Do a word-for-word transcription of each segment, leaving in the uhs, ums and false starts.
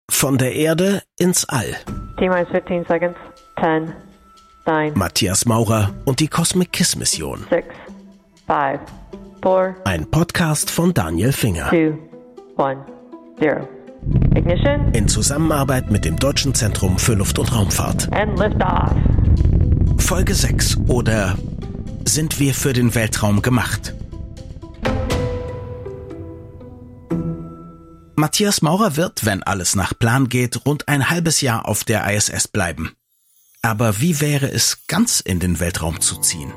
Von der Erde ins All. T-minus fifteen seconds. ten, nine. Matthias Maurer und die Cosmic Kiss Mission. six, five, four. Ein Podcast von Daniel Finger. two, one, zero. Ignition. In Zusammenarbeit mit dem Deutschen Zentrum für Luft- und Raumfahrt. And lift off. Folge sechs oder Sind wir für den Weltraum gemacht? Matthias Maurer wird, wenn alles nach Plan geht, rund ein halbes Jahr auf der I S S bleiben. Aber wie wäre es, ganz in den Weltraum zu ziehen?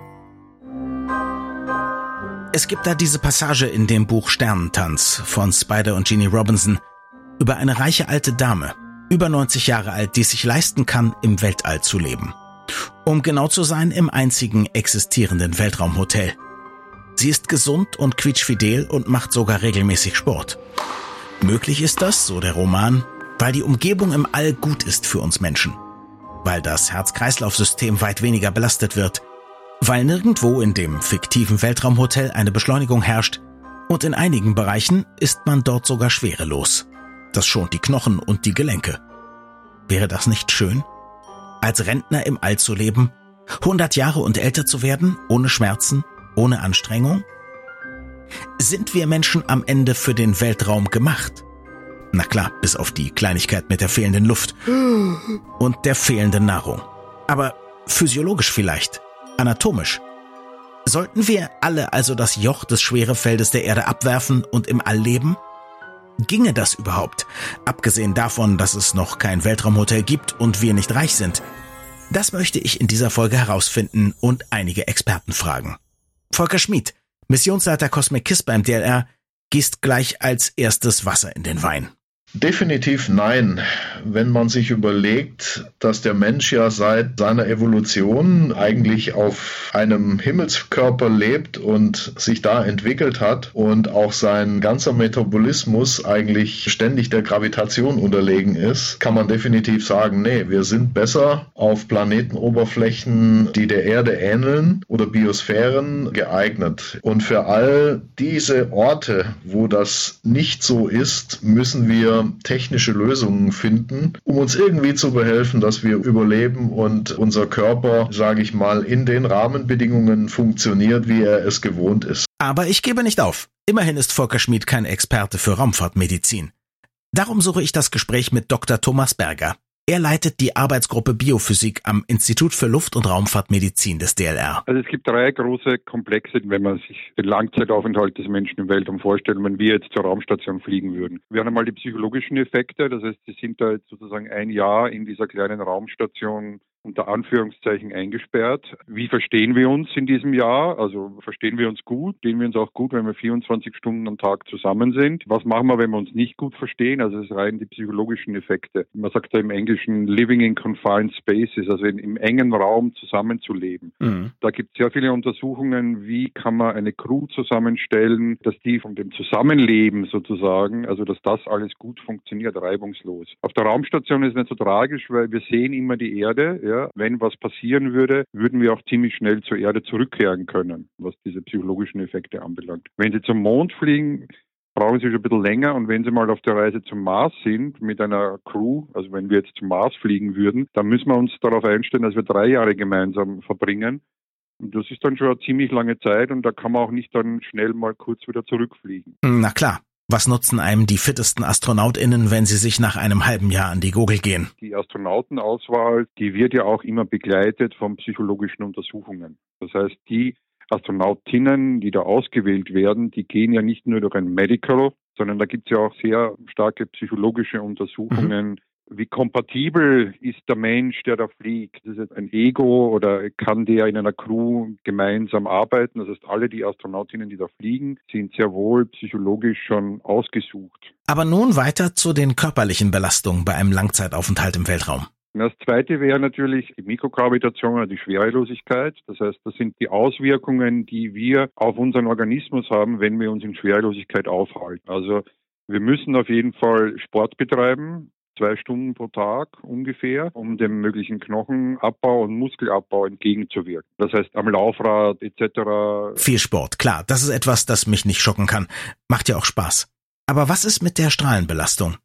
Es gibt da diese Passage in dem Buch Sternentanz von Spider und Jeannie Robinson über eine reiche alte Dame, über neunzig Jahre alt, die es sich leisten kann, im Weltall zu leben. Um genau zu sein, im einzigen existierenden Weltraumhotel. Sie ist gesund und quietschfidel und macht sogar regelmäßig Sport. Möglich ist das, so der Roman, weil die Umgebung im All gut ist für uns Menschen. Weil das Herz-Kreislauf-System weit weniger belastet wird. Weil nirgendwo in dem fiktiven Weltraumhotel eine Beschleunigung herrscht. Und in einigen Bereichen ist man dort sogar schwerelos. Das schont die Knochen und die Gelenke. Wäre das nicht schön? Als Rentner im All zu leben? hundert Jahre und älter zu werden? Ohne Schmerzen? Ohne Anstrengung? Sind wir Menschen am Ende für den Weltraum gemacht? Na klar, bis auf die Kleinigkeit mit der fehlenden Luft und der fehlenden Nahrung. Aber physiologisch vielleicht, anatomisch. Sollten wir alle also das Joch des Schwerefeldes der Erde abwerfen und im All leben? Ginge das überhaupt? Abgesehen davon, dass es noch kein Weltraumhotel gibt und wir nicht reich sind. Das möchte ich in dieser Folge herausfinden und einige Experten fragen. Volker Schmid, Missionsleiter Cosmic Kiss beim D L R, gießt gleich als erstes Wasser in den Wein. Definitiv nein. Wenn man sich überlegt, dass der Mensch ja seit seiner Evolution eigentlich auf einem Himmelskörper lebt und sich da entwickelt hat und auch sein ganzer Metabolismus eigentlich ständig der Gravitation unterlegen ist, kann man definitiv sagen, nee, wir sind besser auf Planetenoberflächen, die der Erde ähneln oder Biosphären geeignet. Und für all diese Orte, wo das nicht so ist, müssen wir technische Lösungen finden, um uns irgendwie zu behelfen, dass wir überleben und unser Körper, sage ich mal, in den Rahmenbedingungen funktioniert, wie er es gewohnt ist. Aber ich gebe nicht auf. Immerhin ist Volker Schmid kein Experte für Raumfahrtmedizin. Darum suche ich das Gespräch mit Doktor Thomas Berger. Er leitet die Arbeitsgruppe Biophysik am Institut für Luft- und Raumfahrtmedizin des D L R. Also es gibt drei große Komplexe, wenn man sich den Langzeitaufenthalt des Menschen im Weltraum vorstellt, wenn wir jetzt zur Raumstation fliegen würden. Wir haben einmal die psychologischen Effekte, das heißt, sie sind da jetzt sozusagen ein Jahr in dieser kleinen Raumstation unter Anführungszeichen eingesperrt. Wie verstehen wir uns in diesem Jahr? Also verstehen wir uns gut? Verstehen wir uns auch gut, wenn wir vierundzwanzig Stunden am Tag zusammen sind? Was machen wir, wenn wir uns nicht gut verstehen? Also es ist rein die psychologischen Effekte. Man sagt ja im Englischen living in confined spaces, also in, im engen Raum zusammenzuleben. Mhm. Da gibt es sehr viele Untersuchungen, wie kann man eine Crew zusammenstellen, dass die von dem Zusammenleben sozusagen, also dass das alles gut funktioniert, reibungslos. Auf der Raumstation ist es nicht so tragisch, weil wir sehen immer die Erde, ja. Wenn was passieren würde, würden wir auch ziemlich schnell zur Erde zurückkehren können, was diese psychologischen Effekte anbelangt. Wenn Sie zum Mond fliegen, brauchen Sie schon ein bisschen länger, und wenn Sie mal auf der Reise zum Mars sind mit einer Crew, also wenn wir jetzt zum Mars fliegen würden, dann müssen wir uns darauf einstellen, dass wir drei Jahre gemeinsam verbringen. Und das ist dann schon eine ziemlich lange Zeit, und da kann man auch nicht dann schnell mal kurz wieder zurückfliegen. Na klar. Was nutzen einem die fittesten AstronautInnen, wenn sie sich nach einem halben Jahr an die Gurgel gehen? Die Astronautenauswahl, die wird ja auch immer begleitet von psychologischen Untersuchungen. Das heißt, die Astronautinnen, die da ausgewählt werden, die gehen ja nicht nur durch ein Medical, sondern da gibt es ja auch sehr starke psychologische Untersuchungen. Mhm. Wie kompatibel ist der Mensch, der da fliegt? Ist es ein Ego oder kann der in einer Crew gemeinsam arbeiten? Das heißt, alle die Astronautinnen, die da fliegen, sind sehr wohl psychologisch schon ausgesucht. Aber nun weiter zu den körperlichen Belastungen bei einem Langzeitaufenthalt im Weltraum. Das zweite wäre natürlich die Mikrogravitation oder die Schwerelosigkeit. Das heißt, das sind die Auswirkungen, die wir auf unseren Organismus haben, wenn wir uns in Schwerelosigkeit aufhalten. Also wir müssen auf jeden Fall Sport betreiben. Zwei Stunden pro Tag ungefähr, um dem möglichen Knochenabbau und Muskelabbau entgegenzuwirken. Das heißt am Laufrad et cetera. Viel Sport, klar, das ist etwas, das mich nicht schocken kann. Macht ja auch Spaß. Aber was ist mit der Strahlenbelastung?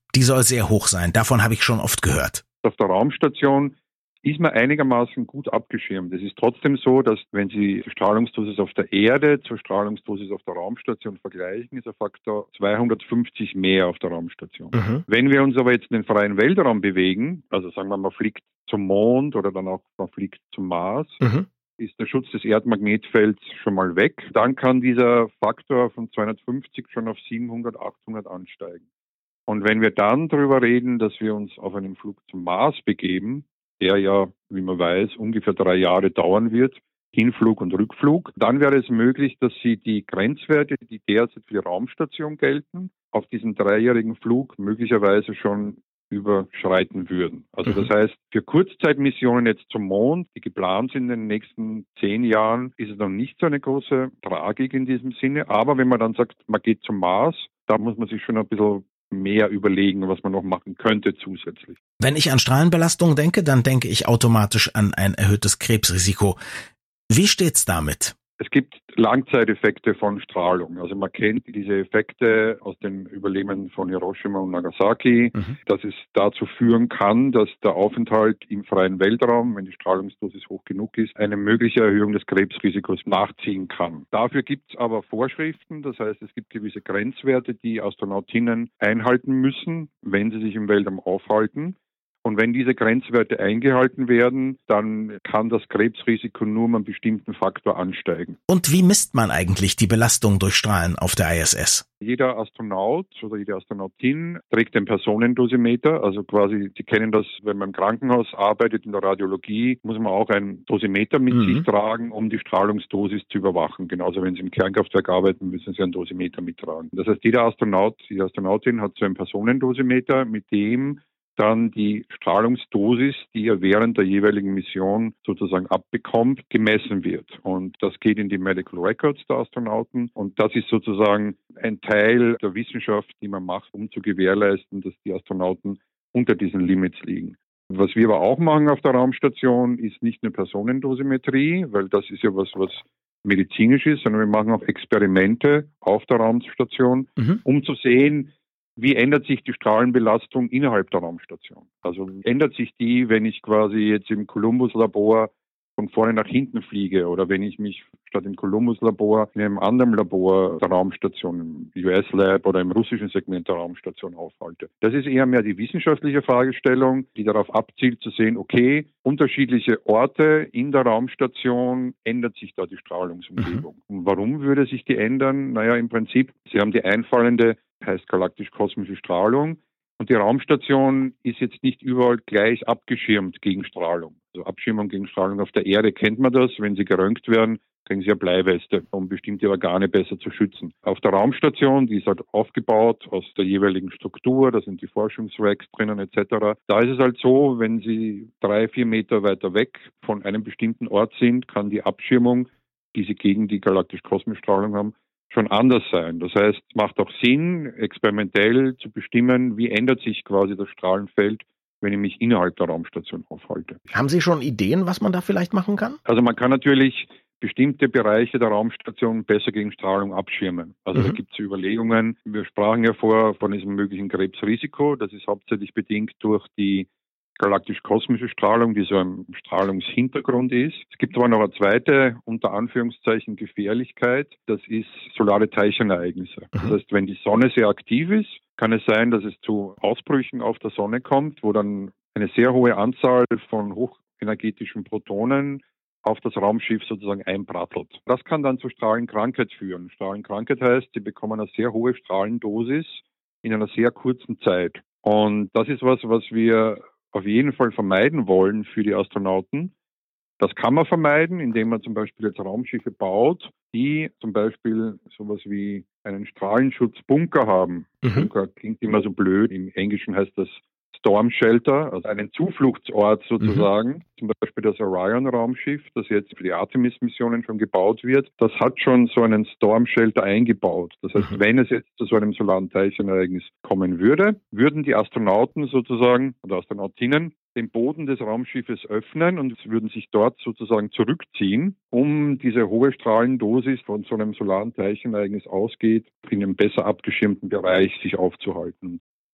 Die soll sehr hoch sein, davon habe ich schon oft gehört. Auf der Raumstation ist man einigermaßen gut abgeschirmt. Es ist trotzdem so, dass wenn Sie die Strahlungsdosis auf der Erde zur Strahlungsdosis auf der Raumstation vergleichen, ist ein Faktor zweihundertfünfzig mehr auf der Raumstation. Mhm. Wenn wir uns aber jetzt in den freien Weltraum bewegen, also sagen wir, man fliegt zum Mond oder dann auch man fliegt zum Mars, mhm. ist der Schutz des Erdmagnetfelds schon mal weg. Dann kann dieser Faktor von zweihundertfünfzig schon auf siebenhundert, achthundert ansteigen. Und wenn wir dann darüber reden, dass wir uns auf einen Flug zum Mars begeben, der ja, wie man weiß, ungefähr drei Jahre dauern wird, Hinflug und Rückflug, dann wäre es möglich, dass Sie die Grenzwerte, die derzeit für die Raumstation gelten, auf diesem dreijährigen Flug möglicherweise schon überschreiten würden. Also das heißt, für Kurzzeitmissionen jetzt zum Mond, die geplant sind in den nächsten zehn Jahren, ist es noch nicht so eine große Tragik in diesem Sinne. Aber wenn man dann sagt, man geht zum Mars, da muss man sich schon ein bisschen mehr überlegen, was man noch machen könnte zusätzlich. Wenn ich an Strahlenbelastung denke, dann denke ich automatisch an ein erhöhtes Krebsrisiko. Wie steht's damit? Es gibt Langzeiteffekte von Strahlung. Also man kennt diese Effekte aus den Überlebenden von Hiroshima und Nagasaki, mhm. dass es dazu führen kann, dass der Aufenthalt im freien Weltraum, wenn die Strahlungsdosis hoch genug ist, eine mögliche Erhöhung des Krebsrisikos nachziehen kann. Dafür gibt es aber Vorschriften, das heißt, es gibt gewisse Grenzwerte, die Astronautinnen einhalten müssen, wenn sie sich im Weltraum aufhalten. Und wenn diese Grenzwerte eingehalten werden, dann kann das Krebsrisiko nur um einen bestimmten Faktor ansteigen. Und wie misst man eigentlich die Belastung durch Strahlen auf der I S S? Jeder Astronaut oder jede Astronautin trägt den Personendosimeter. Also quasi, Sie kennen das, wenn man im Krankenhaus arbeitet, in der Radiologie, muss man auch ein Dosimeter mit mhm. sich tragen, um die Strahlungsdosis zu überwachen. Genauso, wenn Sie im Kernkraftwerk arbeiten, müssen Sie ein Dosimeter mittragen. Das heißt, jeder Astronaut, jede Astronautin hat so ein Personendosimeter, mit dem dann die Strahlungsdosis, die er während der jeweiligen Mission sozusagen abbekommt, gemessen wird. Und das geht in die Medical Records der Astronauten. Und das ist sozusagen ein Teil der Wissenschaft, die man macht, um zu gewährleisten, dass die Astronauten unter diesen Limits liegen. Was wir aber auch machen auf der Raumstation, ist nicht eine Personendosimetrie, weil das ist ja was, was medizinisch ist, sondern wir machen auch Experimente auf der Raumstation, mhm. um zu sehen, wie ändert sich die Strahlenbelastung innerhalb der Raumstation? Also ändert sich die, wenn ich quasi jetzt im Columbus-Labor von vorne nach hinten fliege oder wenn ich mich statt im Columbus-Labor in einem anderen Labor der Raumstation, im U S-Lab oder im russischen Segment der Raumstation aufhalte. Das ist eher mehr die wissenschaftliche Fragestellung, die darauf abzielt zu sehen, okay, unterschiedliche Orte in der Raumstation, ändert sich da die Strahlungsumgebung. Mhm. Und warum würde sich die ändern? Naja, im Prinzip, Sie haben die einfallende heißt galaktisch-kosmische Strahlung. Und die Raumstation ist jetzt nicht überall gleich abgeschirmt gegen Strahlung. Also Abschirmung gegen Strahlung auf der Erde kennt man das. Wenn sie geröntgt werden, kriegen sie ja Bleiweste, um bestimmte Organe besser zu schützen. Auf der Raumstation, die ist halt aufgebaut aus der jeweiligen Struktur, da sind die Forschungsracks drinnen et cetera. Da ist es halt so, wenn sie drei, vier Meter weiter weg von einem bestimmten Ort sind, kann die Abschirmung, die sie gegen die galaktisch-kosmische Strahlung haben, schon anders sein. Das heißt, es macht auch Sinn, experimentell zu bestimmen, wie ändert sich quasi das Strahlenfeld, wenn ich mich innerhalb der Raumstation aufhalte. Haben Sie schon Ideen, was man da vielleicht machen kann? Also man kann natürlich bestimmte Bereiche der Raumstation besser gegen Strahlung abschirmen. Also mhm. da gibt es Überlegungen. Wir sprachen ja vor von diesem möglichen Krebsrisiko. Das ist hauptsächlich bedingt durch die galaktisch-kosmische Strahlung, die so ein Strahlungshintergrund ist. Es gibt aber noch eine zweite, unter Anführungszeichen, Gefährlichkeit. Das ist solare Teilchenereignisse. Mhm. Das heißt, wenn die Sonne sehr aktiv ist, kann es sein, dass es zu Ausbrüchen auf der Sonne kommt, wo dann eine sehr hohe Anzahl von hochenergetischen Protonen auf das Raumschiff sozusagen einprattelt. Das kann dann zu Strahlenkrankheit führen. Strahlenkrankheit heißt, sie bekommen eine sehr hohe Strahlendosis in einer sehr kurzen Zeit. Und das ist was, was wir auf jeden Fall vermeiden wollen für die Astronauten. Das kann man vermeiden, indem man zum Beispiel jetzt Raumschiffe baut, die zum Beispiel sowas wie einen Strahlenschutzbunker haben. Mhm. Bunker klingt immer so blöd. Im Englischen heißt das Storm Shelter, also einen Zufluchtsort sozusagen. Mhm. Zum Beispiel das Orion-Raumschiff, das jetzt für die Artemis-Missionen schon gebaut wird, das hat schon so einen Storm Shelter eingebaut. Das heißt, mhm. wenn es jetzt zu so einem solaren Teilchenereignis kommen würde, würden die Astronauten sozusagen oder Astronautinnen den Boden des Raumschiffes öffnen und würden sich dort sozusagen zurückziehen, um diese hohe Strahlendosis von so einem solaren Teilchenereignis ausgeht, in einem besser abgeschirmten Bereich sich aufzuhalten.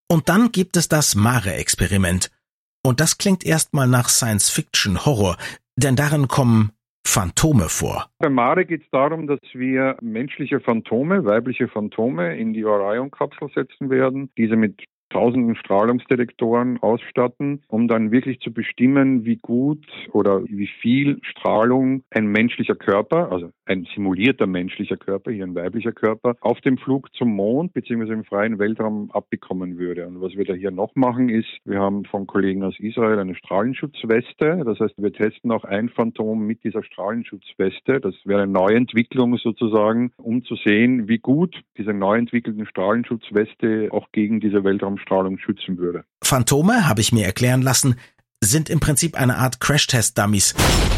Und dann gibt es das Mare-Experiment. Und das klingt erstmal nach Science-Fiction-Horror, denn darin kommen Phantome vor. Bei Mare geht es darum, dass wir menschliche Phantome, weibliche Phantome in die Orion-Kapsel setzen werden, diese mit tausenden Strahlungsdetektoren ausstatten, um dann wirklich zu bestimmen, wie gut oder wie viel Strahlung ein menschlicher Körper, also ein simulierter menschlicher Körper, hier ein weiblicher Körper, auf dem Flug zum Mond bzw. im freien Weltraum abbekommen würde. Und was wir da hier noch machen ist, wir haben von Kollegen aus Israel eine Strahlenschutzweste. Das heißt, wir testen auch ein Phantom mit dieser Strahlenschutzweste. Das wäre eine Neuentwicklung sozusagen, um zu sehen, wie gut diese neu entwickelten Strahlenschutzweste auch gegen diese Weltraumstrahlung schützen würde. Phantome, habe ich mir erklären lassen, sind im Prinzip eine Art Crashtest-Dummies.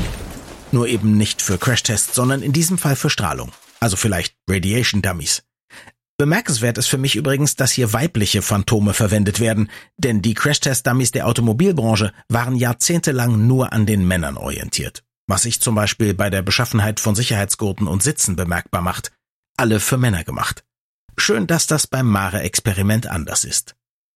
Nur eben nicht für Crashtests, sondern in diesem Fall für Strahlung. Also vielleicht Radiation-Dummies. Bemerkenswert ist für mich übrigens, dass hier weibliche Phantome verwendet werden, denn die Crashtest-Dummies der Automobilbranche waren jahrzehntelang nur an den Männern orientiert. Was sich zum Beispiel bei der Beschaffenheit von Sicherheitsgurten und Sitzen bemerkbar macht. Alle für Männer gemacht. Schön, dass das beim Mare-Experiment anders ist.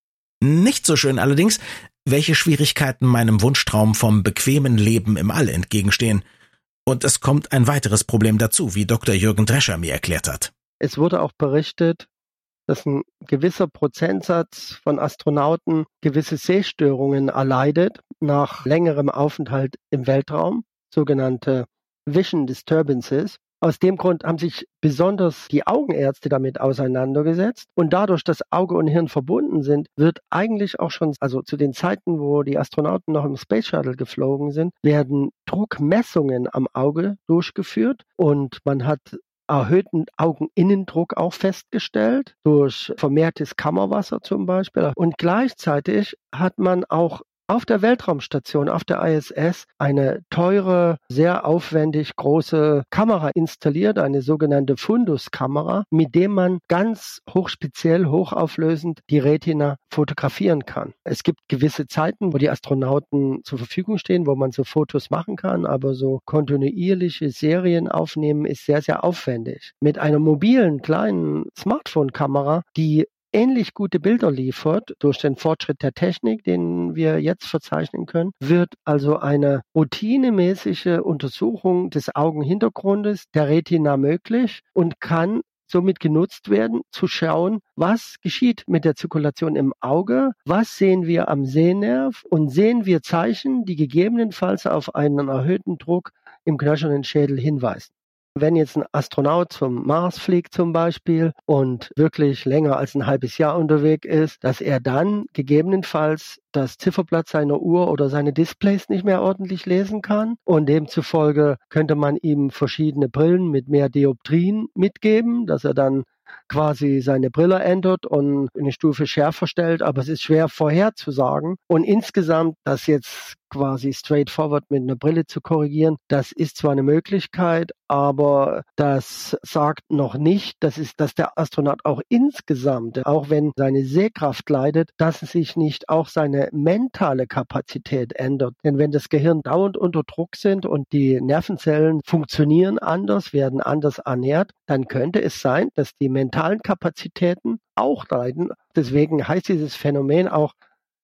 Nicht so schön allerdings, welche Schwierigkeiten meinem Wunschtraum vom bequemen Leben im All entgegenstehen. Und es kommt ein weiteres Problem dazu, wie Doktor Jürgen Drescher mir erklärt hat. Es wurde auch berichtet, dass ein gewisser Prozentsatz von Astronauten gewisse Sehstörungen erleidet nach längerem Aufenthalt im Weltraum, sogenannte Vision Disturbances. Aus dem Grund haben sich besonders die Augenärzte damit auseinandergesetzt. Und dadurch, dass Auge und Hirn verbunden sind, wird eigentlich auch schon, also zu den Zeiten, wo die Astronauten noch im Space Shuttle geflogen sind, werden Druckmessungen am Auge durchgeführt. Und man hat erhöhten Augeninnendruck auch festgestellt, durch vermehrtes Kammerwasser zum Beispiel. Und gleichzeitig hat man auch auf der Weltraumstation, auf der I S S, eine teure, sehr aufwendig große Kamera installiert, eine sogenannte Fundus-Kamera, mit dem man ganz hochspeziell, hochauflösend die Retina fotografieren kann. Es gibt gewisse Zeiten, wo die Astronauten zur Verfügung stehen, wo man so Fotos machen kann, aber so kontinuierliche Serien aufnehmen ist sehr, sehr aufwendig. Mit einer mobilen, kleinen Smartphone-Kamera, die ähnlich gute Bilder liefert durch den Fortschritt der Technik, den wir jetzt verzeichnen können, wird also eine routinemäßige Untersuchung des Augenhintergrundes der Retina möglich und kann somit genutzt werden, zu schauen, was geschieht mit der Zirkulation im Auge, was sehen wir am Sehnerv und sehen wir Zeichen, die gegebenenfalls auf einen erhöhten Druck im knöchernen Schädel hinweisen. Wenn jetzt ein Astronaut zum Mars fliegt zum Beispiel und wirklich länger als ein halbes Jahr unterwegs ist, dass er dann gegebenenfalls das Zifferblatt seiner Uhr oder seine Displays nicht mehr ordentlich lesen kann. Und demzufolge könnte man ihm verschiedene Brillen mit mehr Dioptrien mitgeben, dass er dann quasi seine Brille ändert und eine Stufe schärfer stellt, aber es ist schwer vorherzusagen. Und insgesamt das jetzt quasi straightforward mit einer Brille zu korrigieren, das ist zwar eine Möglichkeit, aber das sagt noch nicht, dass, ist, dass der Astronaut auch insgesamt, auch wenn seine Sehkraft leidet, dass sich nicht auch seine mentale Kapazität ändert. Denn wenn das Gehirn dauernd unter Druck sind und die Nervenzellen funktionieren anders, werden anders ernährt, dann könnte es sein, dass die mentalen Kapazitäten auch leiden. Deswegen heißt dieses Phänomen auch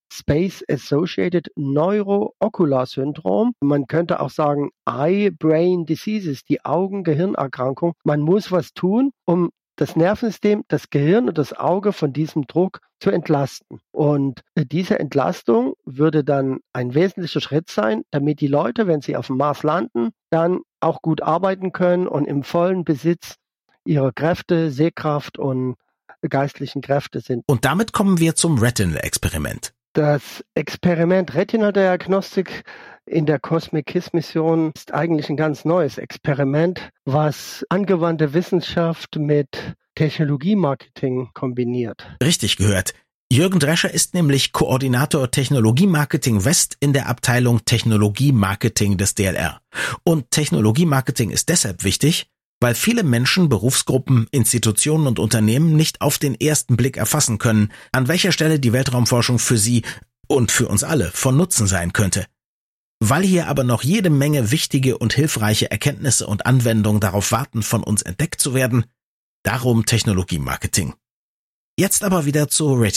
Space-Associated Neuroocular Syndrome. Man könnte auch sagen Eye-Brain Diseases, die Augen-Gehirnerkrankung. Man muss was tun, um das Nervensystem, das Gehirn und das Auge von diesem Druck zu entlasten. Und diese Entlastung würde dann ein wesentlicher Schritt sein, damit die Leute, wenn sie auf dem Mars landen, dann auch gut arbeiten können und im vollen Besitz ihrer Kräfte, Sehkraft und geistlichen Kräfte sind. Und damit kommen wir zum Retinal-Experiment. Das Experiment Retina-Diagnostik in der Cosmic Kiss-Mission ist eigentlich ein ganz neues Experiment, was angewandte Wissenschaft mit Technologie-Marketing kombiniert. Richtig gehört. Jürgen Drescher ist nämlich Koordinator Technologie-Marketing West in der Abteilung Technologie-Marketing des D L R. Und Technologie-Marketing ist deshalb wichtig, weil viele Menschen, Berufsgruppen, Institutionen und Unternehmen nicht auf den ersten Blick erfassen können, an welcher Stelle die Weltraumforschung für sie und für uns alle von Nutzen sein könnte. Weil hier aber noch jede Menge wichtige und hilfreiche Erkenntnisse und Anwendungen darauf warten, von uns entdeckt zu werden, darum Technologie-Marketing. Jetzt aber wieder zu Retinal.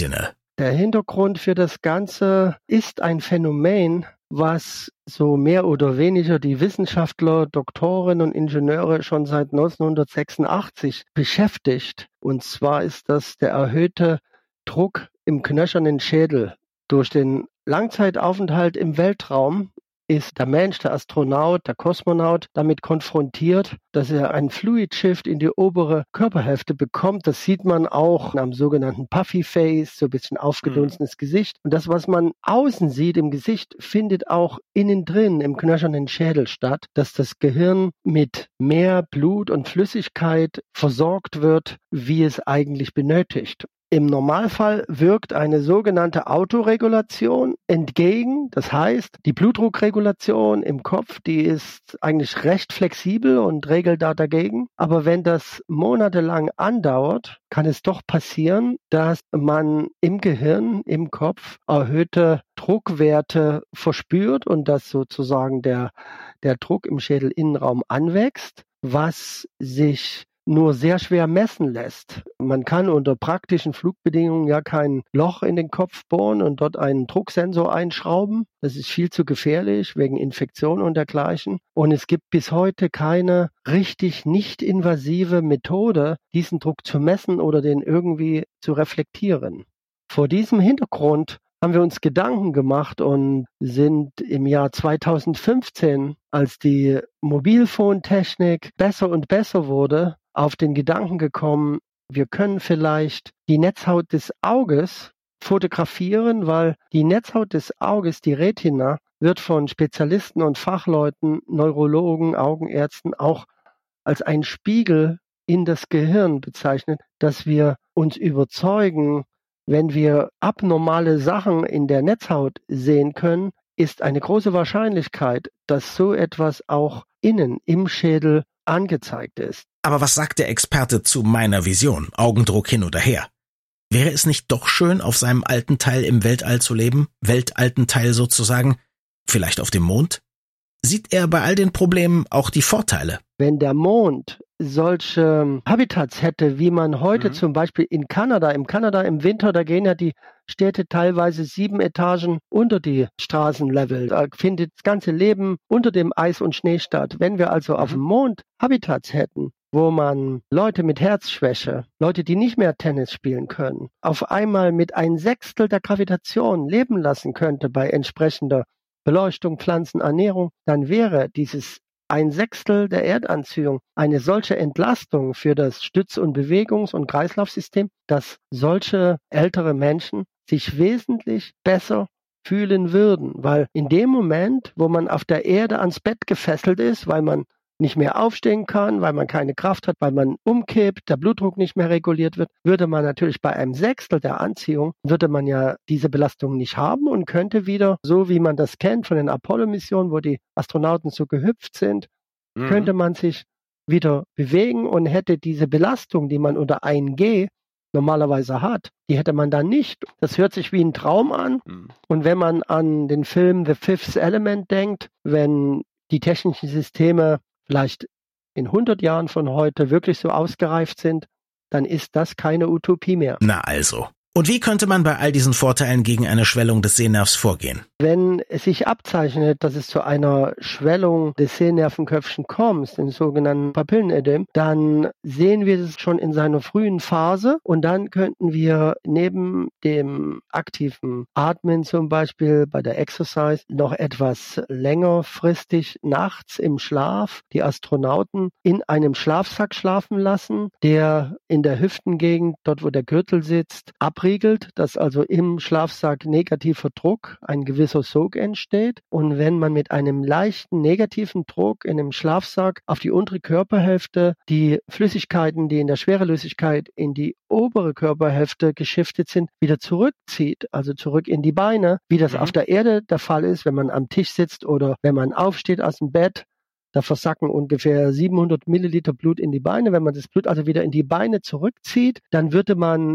Der Hintergrund für das Ganze ist ein Phänomen, was so mehr oder weniger die Wissenschaftler, Doktoren und Ingenieure schon seit neunzehnhundertsechsundachtzig beschäftigt. Und zwar ist das der erhöhte Druck im knöchernen Schädel. Durch den Langzeitaufenthalt im Weltraum ist der Mensch, der Astronaut, der Kosmonaut damit konfrontiert, dass er einen Fluid Shift in die obere Körperhälfte bekommt. Das sieht man auch am sogenannten Puffy Face, so ein bisschen aufgedunsenes mhm. Gesicht. Und das, was man außen sieht im Gesicht, findet auch innen drin im knöchernen Schädel statt, dass das Gehirn mit mehr Blut und Flüssigkeit versorgt wird, wie es eigentlich benötigt. Im Normalfall wirkt eine sogenannte Autoregulation entgegen. Das heißt, die Blutdruckregulation im Kopf, die ist eigentlich recht flexibel und regelt da dagegen. Aber wenn das monatelang andauert, kann es doch passieren, dass man im Gehirn, im Kopf erhöhte Druckwerte verspürt und dass sozusagen der, der Druck im Schädelinnenraum anwächst, was sich nur sehr schwer messen lässt. Man kann unter praktischen Flugbedingungen ja kein Loch in den Kopf bohren und dort einen Drucksensor einschrauben. Das ist viel zu gefährlich wegen Infektion und dergleichen. Und es gibt bis heute keine richtig nicht invasive Methode, diesen Druck zu messen oder den irgendwie zu reflektieren. Vor diesem Hintergrund haben wir uns Gedanken gemacht und sind im Jahr zweitausendfünfzehn, als die Mobilfunktechnik besser und besser wurde, auf den Gedanken gekommen, wir können vielleicht die Netzhaut des Auges fotografieren, weil die Netzhaut des Auges, die Retina, wird von Spezialisten und Fachleuten, Neurologen, Augenärzten auch als ein Spiegel in das Gehirn bezeichnet, dass wir uns überzeugen, wenn wir abnormale Sachen in der Netzhaut sehen können, ist eine große Wahrscheinlichkeit, dass so etwas auch innen im Schädel angezeigt ist. Aber was sagt der Experte zu meiner Vision? Augendruck hin oder her. Wäre es nicht doch schön, auf seinem alten Teil im Weltall zu leben? Weltalten Teil sozusagen? Vielleicht auf dem Mond? Sieht er bei all den Problemen auch die Vorteile? Wenn der Mond solche Habitats hätte, wie man heute mhm. zum Beispiel in Kanada, im Kanada im Winter, da gehen ja die Städte teilweise sieben Etagen unter die Straßenlevel. Da findet das ganze Leben unter dem Eis und Schnee statt. Wenn wir also mhm. auf dem Mond Habitats hätten, wo man Leute mit Herzschwäche, Leute, die nicht mehr Tennis spielen können, auf einmal mit ein Sechstel der Gravitation leben lassen könnte bei entsprechender Beleuchtung, Pflanzen, Ernährung, dann wäre dieses ein Sechstel der Erdanziehung eine solche Entlastung für das Stütz- und Bewegungs- und Kreislaufsystem, dass solche ältere Menschen sich wesentlich besser fühlen würden. Weil in dem Moment, wo man auf der Erde ans Bett gefesselt ist, weil man nicht mehr aufstehen kann, weil man keine Kraft hat, weil man umkippt, der Blutdruck nicht mehr reguliert wird, würde man natürlich bei einem Sechstel der Anziehung, würde man ja diese Belastung nicht haben und könnte wieder, so wie man das kennt von den Apollo-Missionen, wo die Astronauten so gehüpft sind, mhm. könnte man sich wieder bewegen und hätte diese Belastung, die man unter eins G normalerweise hat, die hätte man dann nicht. Das hört sich wie ein Traum an. Mhm. Und wenn man an den Film The Fifth Element denkt, wenn die technischen Systeme vielleicht in hundert Jahren von heute wirklich so ausgereift sind, dann ist das keine Utopie mehr. Na also. Und wie könnte man bei all diesen Vorteilen gegen eine Schwellung des Sehnervs vorgehen? Wenn es sich abzeichnet, dass es zu einer Schwellung des Sehnervenköpfchen kommt, dem sogenannten Papillenödem, dann sehen wir es schon in seiner frühen Phase und dann könnten wir neben dem aktiven Atmen zum Beispiel bei der Exercise noch etwas längerfristig nachts im Schlaf die Astronauten in einem Schlafsack schlafen lassen, der in der Hüftengegend, dort wo der Gürtel sitzt, abriegelt, dass also im Schlafsack negativer Druck, ein gewisser Sog entsteht. Und wenn man mit einem leichten negativen Druck in einem Schlafsack auf die untere Körperhälfte die Flüssigkeiten, die in der Schwerelösigkeit in die obere Körperhälfte geschiftet sind, wieder zurückzieht, also zurück in die Beine, wie das mhm. auf der Erde der Fall ist, wenn man am Tisch sitzt oder wenn man aufsteht aus dem Bett. Da versacken ungefähr siebenhundert Milliliter Blut in die Beine. Wenn man das Blut also wieder in die Beine zurückzieht, dann würde man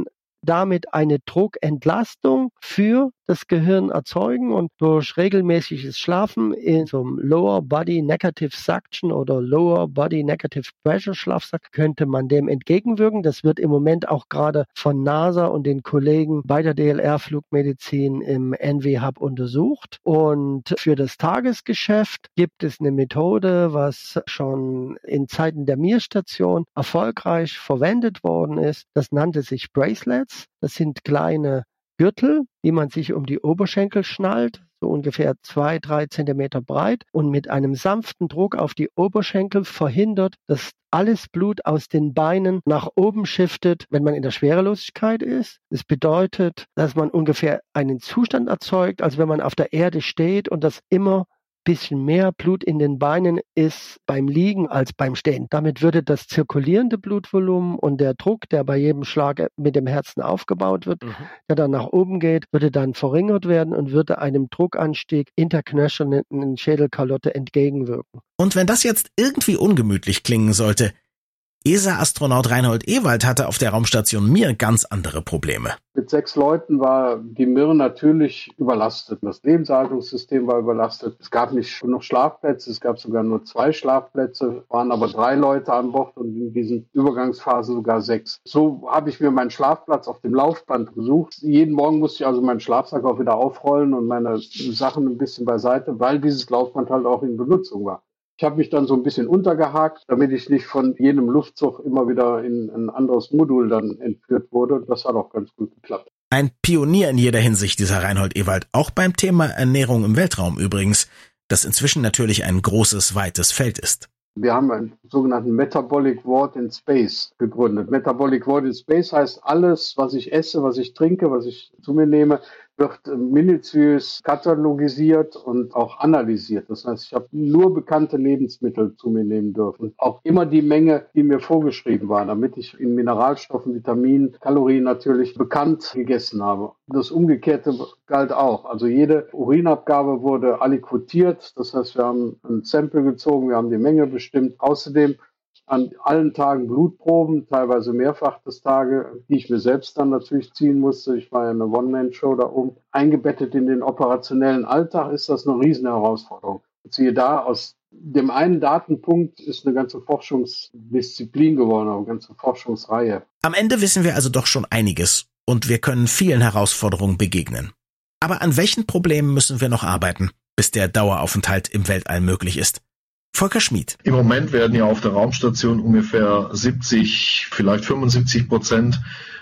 damit eine Druckentlastung für das Gehirn erzeugen und durch regelmäßiges Schlafen in so einem Lower Body Negative Suction oder Lower Body Negative Pressure Schlafsack könnte man dem entgegenwirken. Das wird im Moment auch gerade von NASA und den Kollegen bei der D L R-Flugmedizin im N W Hub untersucht. Und für das Tagesgeschäft gibt es eine Methode, was schon in Zeiten der Mir-Station erfolgreich verwendet worden ist. Das nannte sich Bracelets. Das sind kleine Gürtel, die man sich um die Oberschenkel schnallt, so ungefähr zwei, drei Zentimeter breit und mit einem sanften Druck auf die Oberschenkel verhindert, dass alles Blut aus den Beinen nach oben shiftet, wenn man in der Schwerelosigkeit ist. Das bedeutet, dass man ungefähr einen Zustand erzeugt, als wenn man auf der Erde steht und das immer bisschen mehr Blut in den Beinen ist beim Liegen als beim Stehen. Damit würde das zirkulierende Blutvolumen und der Druck, der bei jedem Schlag mit dem Herzen aufgebaut wird, mhm. der dann nach oben geht, würde dann verringert werden und würde einem Druckanstieg interknöchernden Schädelkalotte entgegenwirken. Und wenn das jetzt irgendwie ungemütlich klingen sollte, E S A-Astronaut Reinhold Ewald hatte auf der Raumstation Mir ganz andere Probleme. Mit sechs Leuten war die Mir natürlich überlastet. Das Lebenserhaltungssystem war überlastet. Es gab nicht genug Schlafplätze, es gab sogar nur zwei Schlafplätze, waren aber drei Leute an Bord und in diesen Übergangsphasen sogar sechs. So habe ich mir meinen Schlafplatz auf dem Laufband gesucht. Jeden Morgen musste ich also meinen Schlafsack auch wieder aufrollen und meine Sachen ein bisschen beiseite, weil dieses Laufband halt auch in Benutzung war. Ich habe mich dann so ein bisschen untergehakt, damit ich nicht von jedem Luftzug immer wieder in ein anderes Modul dann entführt wurde. Das hat auch ganz gut geklappt. Ein Pionier in jeder Hinsicht, dieser Reinhold Ewald. Auch beim Thema Ernährung im Weltraum übrigens, das inzwischen natürlich ein großes, weites Feld ist. Wir haben einen sogenannten Metabolic Ward in Space gegründet. Metabolic Ward in Space heißt, alles, was ich esse, was ich trinke, was ich zu mir nehme, wird minutiös katalogisiert und auch analysiert. Das heißt, ich habe nur bekannte Lebensmittel zu mir nehmen dürfen. Auch immer die Menge, die mir vorgeschrieben war, damit ich in Mineralstoffen, Vitaminen, Kalorien natürlich bekannt gegessen habe. Das Umgekehrte galt auch. Also jede Urinabgabe wurde aliquotiert. Das heißt, wir haben ein Sample gezogen, wir haben die Menge bestimmt. Außerdem an allen Tagen Blutproben, teilweise mehrfach das Tage, die ich mir selbst dann natürlich ziehen musste. Ich war ja eine One-Man-Show da oben. Eingebettet in den operationellen Alltag ist das eine riesen Herausforderung. Und siehe da, aus dem einen Datenpunkt ist eine ganze Forschungsdisziplin geworden, eine ganze Forschungsreihe. Am Ende wissen wir also doch schon einiges und wir können vielen Herausforderungen begegnen. Aber an welchen Problemen müssen wir noch arbeiten, bis der Daueraufenthalt im Weltall möglich ist? Volker Schmid. Im Moment werden ja auf der Raumstation ungefähr siebzig, vielleicht fünfundsiebzig Prozent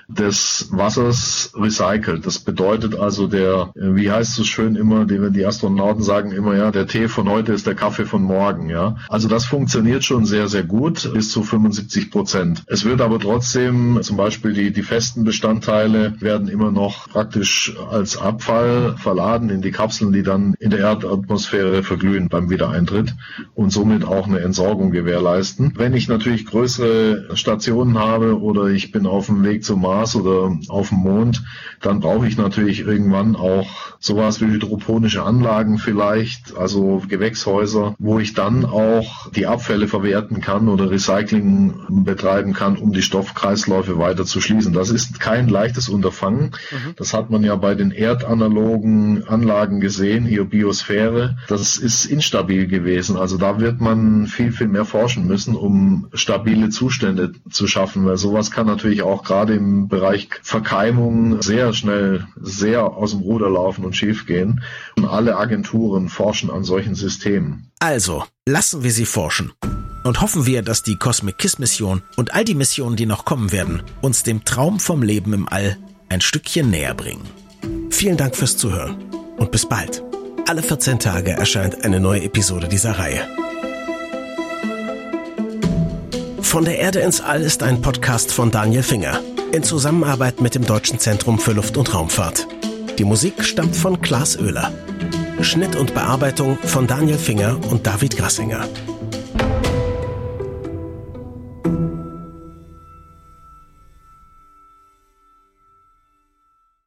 des Wassers recycelt. Das bedeutet also der, wie heißt es so schön immer, die, die Astronauten sagen immer, ja, der Tee von heute ist der Kaffee von morgen, ja. Also das funktioniert schon sehr, sehr gut, bis zu fünfundsiebzig Prozent. Es wird aber trotzdem, zum Beispiel die, die festen Bestandteile werden immer noch praktisch als Abfall verladen in die Kapseln, die dann in der Erdatmosphäre verglühen beim Wiedereintritt und somit auch eine Entsorgung gewährleisten. Wenn ich natürlich größere Stationen habe oder ich bin auf dem Weg zum Mars oder auf dem Mond, dann brauche ich natürlich irgendwann auch sowas wie hydroponische Anlagen vielleicht, also Gewächshäuser, wo ich dann auch die Abfälle verwerten kann oder Recycling betreiben kann, um die Stoffkreisläufe weiter zu schließen. Das ist kein leichtes Unterfangen. Mhm. Das hat man ja bei den erdanalogen Anlagen gesehen, hier Biosphäre. Das ist instabil gewesen. Also da wird man viel, viel mehr forschen müssen, um stabile Zustände zu schaffen, weil sowas kann natürlich auch gerade im Bereich Verkeimung sehr schnell, sehr aus dem Ruder laufen und schief gehen. Und alle Agenturen forschen an solchen Systemen. Also, lassen wir sie forschen. Und hoffen wir, dass die Cosmic Kiss-Mission und all die Missionen, die noch kommen werden, uns dem Traum vom Leben im All ein Stückchen näher bringen. Vielen Dank fürs Zuhören und bis bald. Alle vierzehn Tage erscheint eine neue Episode dieser Reihe. Von der Erde ins All ist ein Podcast von Daniel Finger in Zusammenarbeit mit dem Deutschen Zentrum für Luft- und Raumfahrt. Die Musik stammt von Klaas Oehler. Schnitt und Bearbeitung von Daniel Finger und David Grassinger.